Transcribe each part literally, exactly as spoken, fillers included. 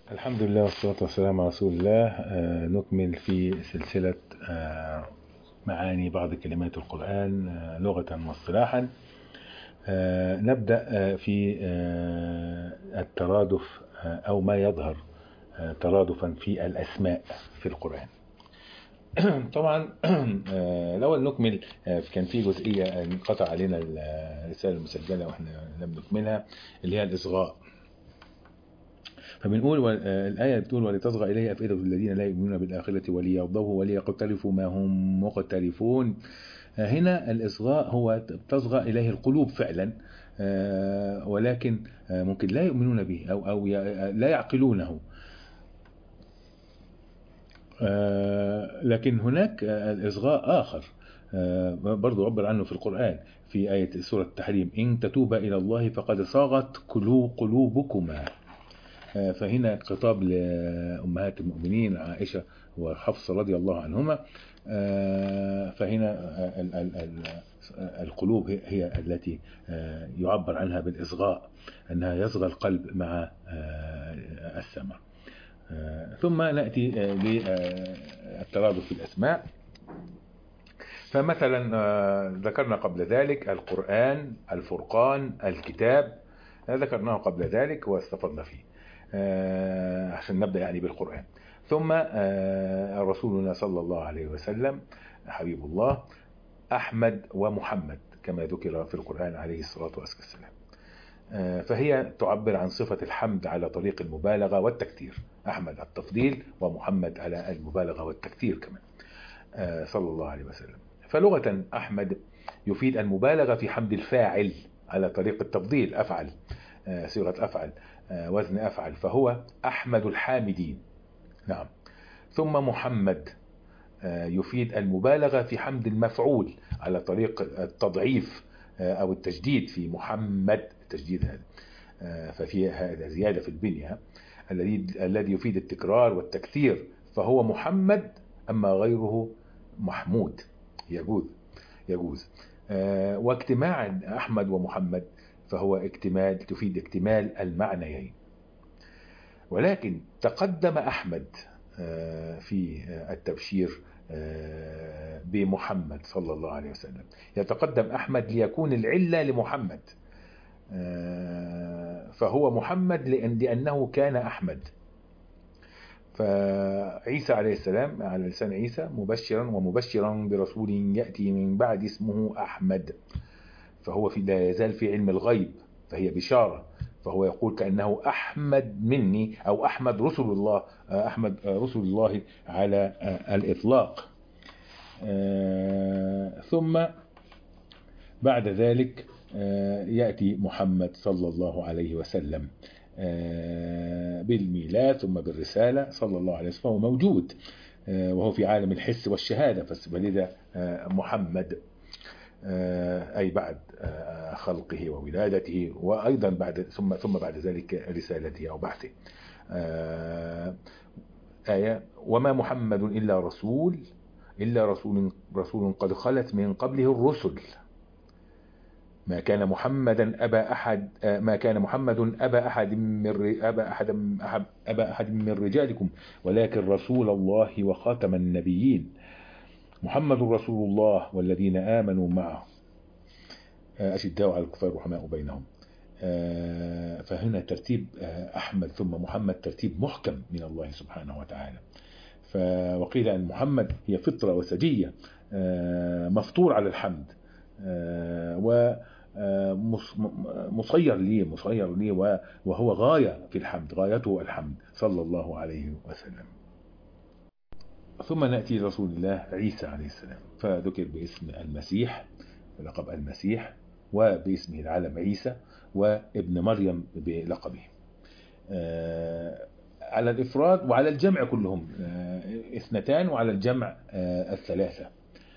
الحمد لله والصلاة والسلام على رسول الله. آه نكمل في سلسلة آه معاني بعض كلمات القرآن آه لغة واصطلاحا. آه نبدأ آه في آه الترادف آه أو ما يظهر آه ترادفا في الأسماء في القرآن. طبعا آه الأول نكمل. آه كان في جزئية انقطع علينا الرسالة المسجلة وإحنا لم نكملها، اللي هي الإصغاء. فبنقول الآية بتقول ولتصغى إليه أفئدة الذين لا يؤمنون بالآخرة وليرضوه وليقترفوا ما هم مقترفون. هنا الإصغاء هو تصغى إليه القلوب فعلا، ولكن ممكن لا يؤمنون به أو أو لا يعقلونه. لكن هناك الإصغاء آخر برضو عبر عنه في القرآن في آية سورة التحريم: إن تتوبا إلى الله فقد صاغت قلوبكما. فهنا خطاب لأمهات المؤمنين عائشة وحفصة رضي الله عنهما. فهنا القلوب هي التي يعبر عنها بالإصغاء، أنها يصغى القلب مع السمع. ثم نأتي للترادف في الأسماء. فمثلا ذكرنا قبل ذلك القرآن، الفرقان، الكتاب، ذكرناه قبل ذلك واستفضنا فيه آه عشان نبدأ يعني بالقرآن. ثم آه رسولنا صلى الله عليه وسلم حبيب الله أحمد ومحمد كما ذكر في القرآن عليه الصلاة والسلام. آه فهي تعبر عن صفة الحمد على طريق المبالغة والتكثير. أحمد التفضيل ومحمد على المبالغة والتكثير كمان آه صلى الله عليه وسلم. فلغة أحمد يفيد المبالغة في حمد الفاعل على طريق التفضيل، أفعل آه صيغة أفعل آه وزن أفعل، فهو أحمد الحامدين. نعم. ثم محمد آه يفيد المبالغة في حمد المفعول على طريق التضعيف آه أو التجديد في محمد، التجديد هذا آه ففي هذا زيادة في البنية الذي الذي يفيد التكرار والتكثير، فهو محمد. أما غيره محمود، يجوز يجوز آه واجتماع أحمد ومحمد فهو اكتمال، تفيد اكتمال المعنيين. ولكن تقدم أحمد آه في التبشير آه بمحمد صلى الله عليه وسلم. يتقدم أحمد ليكون العلة لمحمد، آه فهو محمد لأن لأنه كان أحمد. فعيسى عليه السلام على لسان عيسى مبشرا ومبشرا برسول يأتي من بعد اسمه أحمد، فهو في لا يزال في علم الغيب، فهي بشارة. فهو يقول كأنه أحمد مني أو أحمد رسل الله، أحمد رسل الله على الإطلاق. ثم بعد ذلك يأتي محمد صلى الله عليه وسلم بالميلاد ثم بالرسالة صلى الله عليه وسلم. فهو موجود وهو في عالم الحس والشهادة، فلذا محمد أي بعد خلقه وولادته، وأيضا بعد ثم ثم بعد ذلك رسالته أو بعثه. آية: وما محمد إلا رسول إلا رسول رسول قد خلت من قبله الرسل ما كان محمدا أبا أحد ما كان محمد أبا أحد من أبا أحد أبا أحد من رجالكم ولكن رسول الله وخاتم النبيين. محمد رسول الله والذين آمنوا معه أشداء على الكفار رحماء بينهم. فهنا ترتيب أحمد ثم محمد ترتيب محكم من الله سبحانه وتعالى. وقيل أن محمد هي فطرة وسجية مفطور على الحمد ومصير لي مصير لي وهو غاية في الحمد، غايته الحمد صلى الله عليه وسلم. ثم نأتي لرسول الله عيسى عليه السلام، فذكر باسم المسيح، لقب المسيح، وباسمه العالم عيسى، وابن مريم بلقبه على الإفراد وعلى الجمع كلهم اثنتان، وعلى الجمع الثلاثة.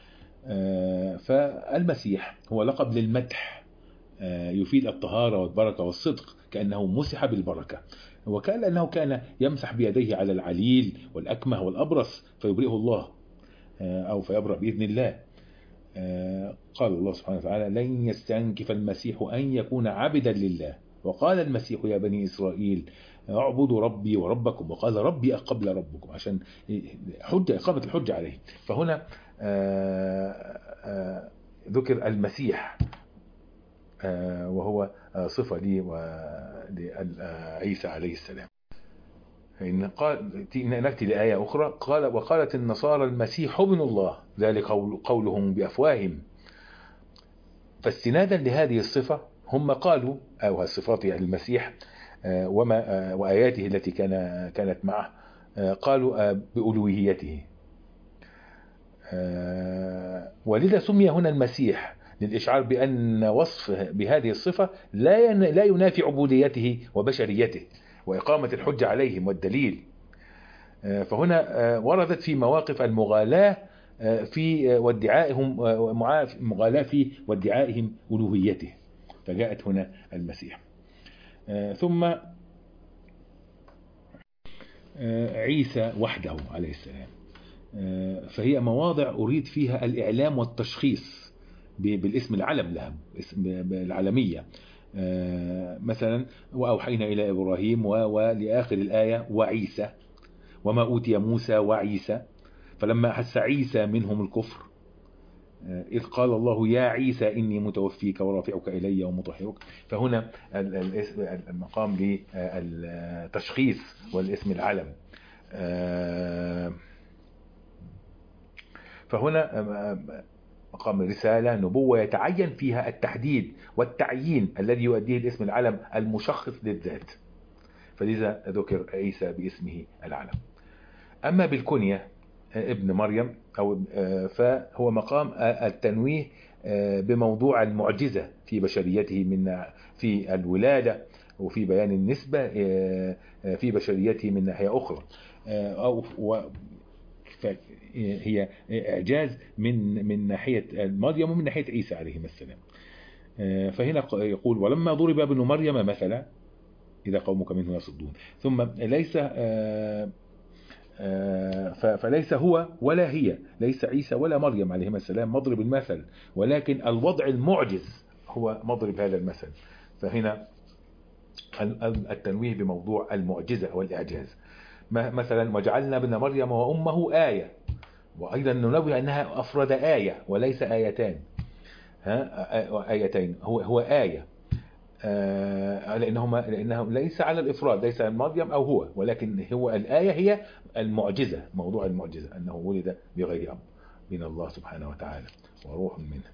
فالمسيح هو لقب للمدح، يفيد الطهارة والبركة والصدق، كأنه مسح بالبركة، وكان أنه كان يمسح بيديه على العليل والأكمه والأبرص فيبرئه الله أو فيبرأ بإذن الله. قال الله سبحانه وتعالى: لن يستنكف المسيح أن يكون عبدا لله وقال المسيح يا بني إسرائيل اعبدوا ربي وربكم، وقال ربي قبل ربكم، عشان حجة إقامة الحجة عليه. فهنا ذكر المسيح وهو صفة لي ولعيسى عليه السلام. إن قال نأتي لآية أخرى، قال وقالت النصارى المسيح ابن الله، ذلك قولهم بأفواههم. فاستنادا لهذه الصفة هم قالوا، أو الصفات يعني المسيح وما وآياته التي كان كانت معه، قالوا بألوهيته، ولذا سمي هنا المسيح للإشعار بأن وصف بهذه الصفة لا لا ينافي عبوديته وبشريته وإقامة الحجة عليهم والدليل. فهنا وردت في مواقف المغالاة في وادعائهم، مغالاة في وادعائهم ألوهيته، فجاءت هنا المسيح. ثم عيسى وحده عليه السلام، فهي مواضع أريد فيها الإعلام والتشخيص بالاسم العلم لها، بالعلمية. مثلا وأوحينا إلى إبراهيم ولآخر الآية وعيسى وما أوتي موسى وعيسى. فلما أحس عيسى منهم الكفر إذ قال الله يا عيسى إني متوفيك ورافعك إلي ومطهرك، فهنا المقام للتشخيص والاسم العلم. فهنا مقام رسالة نبوة يتعين فيها التحديد والتعيين الذي يؤديه الاسم العلم المشخص للذات، فلذا ذكر عيسى باسمه العلم. أما بالكنية ابن مريم أو فهو مقام التنويه بموضوع المعجزة في بشريته من في الولادة وفي بيان النسبة في بشريته من ناحية أخرى، أو هي إعجاز من من ناحية مريم ومن ناحية عيسى عليه السلام. فهنا يقول ولما ضرب ابن مريم مثلا إذا قومك منه يصدون. ثم ليس فليس هو ولا هي، ليس عيسى ولا مريم عليهم السلام مضرب المثل، ولكن الوضع المعجز هو مضرب هذا المثل. فهنا التنويه بموضوع المعجزة والإعجاز. مثلا وجعلنا ابن مريم وأمه آية، وأيضا ننوه أنها أفرد آية وليس آيتان، ها آيتين، هو هو آية، لأنهما لأنه ليس على الإفراد، ليس مريم أو هو، ولكن هو الآية هي المعجزة، موضوع المعجزة أنه ولد بغير أب من الله سبحانه وتعالى وروح منه.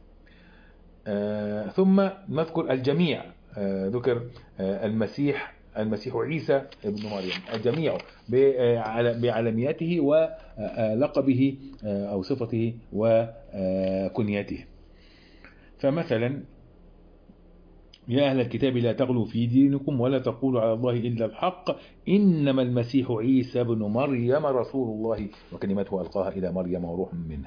ثم نذكر الجميع، ذكر المسيح المسيح عيسى ابن مريم الجميع بعلميته ولقبه أو صفته وكنيته. فمثلا يا أهل الكتاب لا تغلوا في دينكم ولا تقولوا على الله إلا الحق إنما المسيح عيسى بن مريم رسول الله وكلمته ألقاها إلى مريم وروح منه.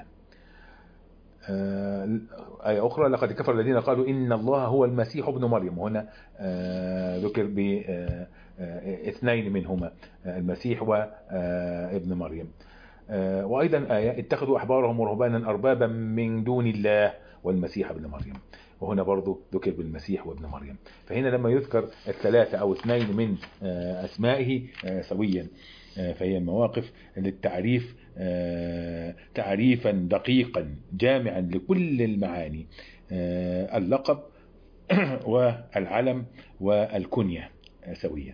آية أخرى لقد كفر الذين قالوا إن الله هو المسيح ابن مريم، وهنا ذكر باثنين منهما المسيح وابن مريم. وأيضا آية اتخذوا أحبارهم ورهبانا أربابا من دون الله والمسيح ابن مريم، وهنا برضو ذكر بالمسيح وابن مريم. فهنا لما يذكر الثلاثة أو اثنين من أسمائه سويا فهي مواقف للتعريف تعريفا دقيقا جامعا لكل المعاني، اللقب والعلم والكنية سويا.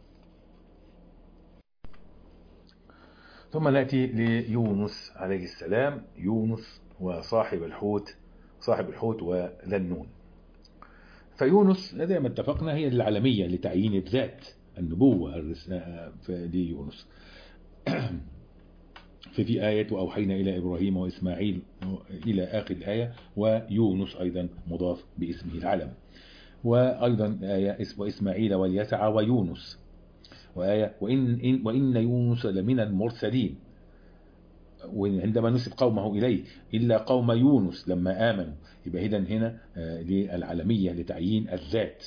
ثم نأتي ليونس عليه السلام، يونس وصاحب الحوت صاحب الحوت وذا النون. فيونس زي ما اتفقنا هي العلمية لتعيين الذات، النبوة ليونس. ففي آية وأوحينا إلى إبراهيم وإسماعيل إلى آخر الآية، ويونس أيضا مضاف باسمه العلم. وأيضا آية وإسماعيل واليسع ويونس، وآية وإن, وإن يونس لمن المرسلين، وعندما نسب قومه إليه إلا قوم يونس لما آمنوا، يبقى إذن هنا للعلمية لتعيين الذات.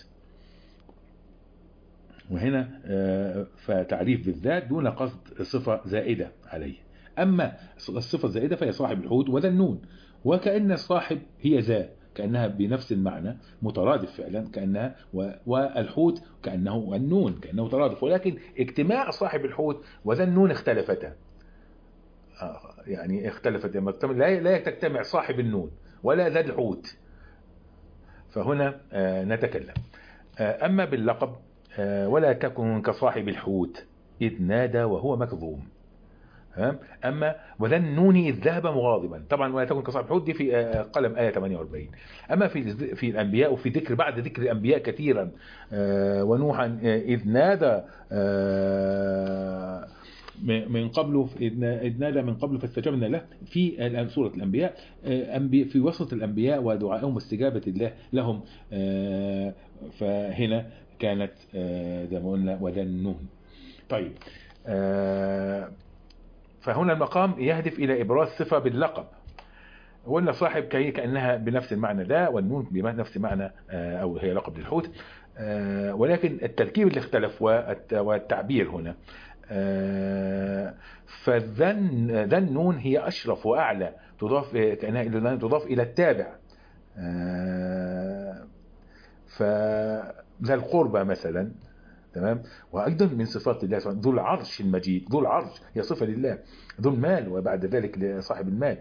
وهنا فتعريف بالذات دون قصد صفة زائدة عليه. أما الصفة الزائدة فهي صاحب الحوت وذا النون، وكأن الصاحب هي ذا، كأنها بنفس المعنى مترادف فعلا كأنها، والحوت كأنه النون كأنه مترادف، ولكن اجتماع صاحب الحوت وذا النون اختلفتا. يعني اختلفت لا لا تجتمع صاحب النون ولا ذا الحوت. فهنا نتكلم. أما باللقب ولا تكن كصاحب الحوت إذ نادى وهو مكظوم. أما وذا النون إذ ذهب مغاضبا، طبعا ولا تكن كصاحب الحوت دي في قلم آية ثمانية وأربعين. أما في في الأنبياء وفي ذكر بعد ذكر الأنبياء كثيرا، ونوحا إذ نادى من قبله إذ نادى من قبله فاستجبنا له، في سورة الأنبياء في وسط الأنبياء ودعائهم واستجابة الله لهم. فهنا كانت زي ما قلنا وذا النون. طيب، فهنا المقام يهدف إلى إبراز صفة باللقب. وقلنا صاحب كي كأنها بنفس المعنى ده، والنون بنفس معنى أو هي لقب للحوت، ولكن التركيب اللي اختلف والتعبير هنا. فذن ذا النون هي أشرف وأعلى، تضاف كأنها تضاف إلى التابع. فذا القربى مثلا، تمام، وأيضا من صفات الله سبحانه ذو العرش المجيد. ذو العرش هي صفة لله. ذو المال وبعد ذلك لصاحب المال،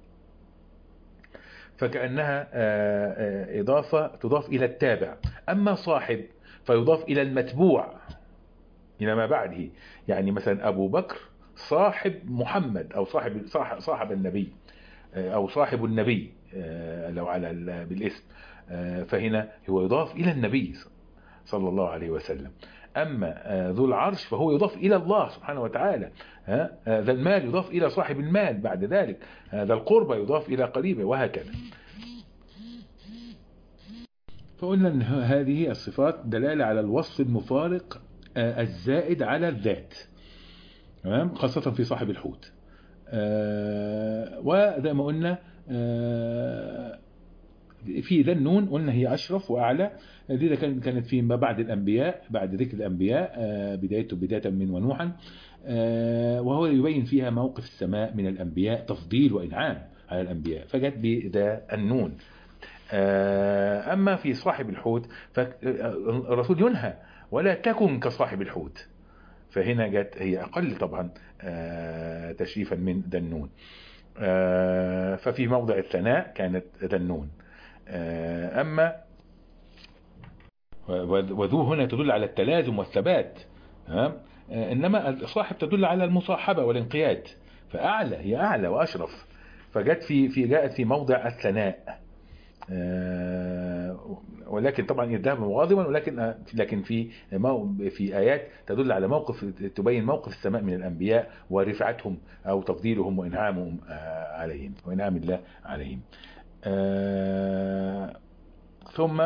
فكأنها إضافة تضاف إلى التابع. أما صاحب فيضاف إلى المتبوع إلى ما بعده. يعني مثلا أبو بكر صاحب محمد، أو صاحب صاحب النبي، أو صاحب النبي لو على بالاسم، فهنا هو يضاف إلى النبي صلى الله عليه وسلم. أما ذو العرش فهو يضاف إلى الله سبحانه وتعالى. ذا المال يضاف إلى صاحب المال بعد ذلك. ذا القربى يضاف إلى قريبه، وهكذا. فقلنا أن هذه الصفات دلالة على الوصف المفارق الزائد على الذات، تمام، خاصة في صاحب الحوت. وزي ما قلنا في ذا النون قلنا هي أشرف وأعلى. دي كانت في ما بعد الأنبياء، بعد ذكر الأنبياء بدايته بداية من ونوحا، وهو يبين فيها موقف السماء من الأنبياء، تفضيل وإنعام على الأنبياء، فجت بذا النون. أما في صاحب الحوت فالرسول ينهى ولا تكن كصاحب الحوت، فهنا جت هي أقل طبعا تشريفا من ذا النون. ففي موضع الثناء كانت ذا النون. أما وذو هنا تدل على التلازم والثبات، إنما صاحب تدل على المصاحبة والانقياد، فأعلى هي أعلى وأشرف، فجت في في جاءت في موضع الثناء. ولكن طبعا الذهب مغاضبا، ولكن لكن في في آيات تدل على موقف تبين موقف السماء من الأنبياء ورفعتهم أو تفضيلهم وإنعامهم عليهم وإنعام الله عليهم. ثم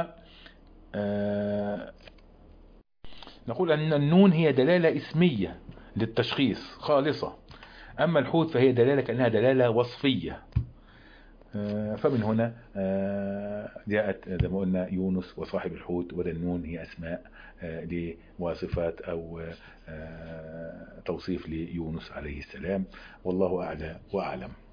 نقول أن النون هي دلالة اسمية للتشخيص خالصة، أما الحوت فهي دلالة كأنها دلالة وصفية. فمن هنا جاءت زي ما قلنا يونس وصاحب الحوت وذا النون هي أسماء لوصفات أو توصيف ليونس عليه السلام، والله أعلى وأعلم.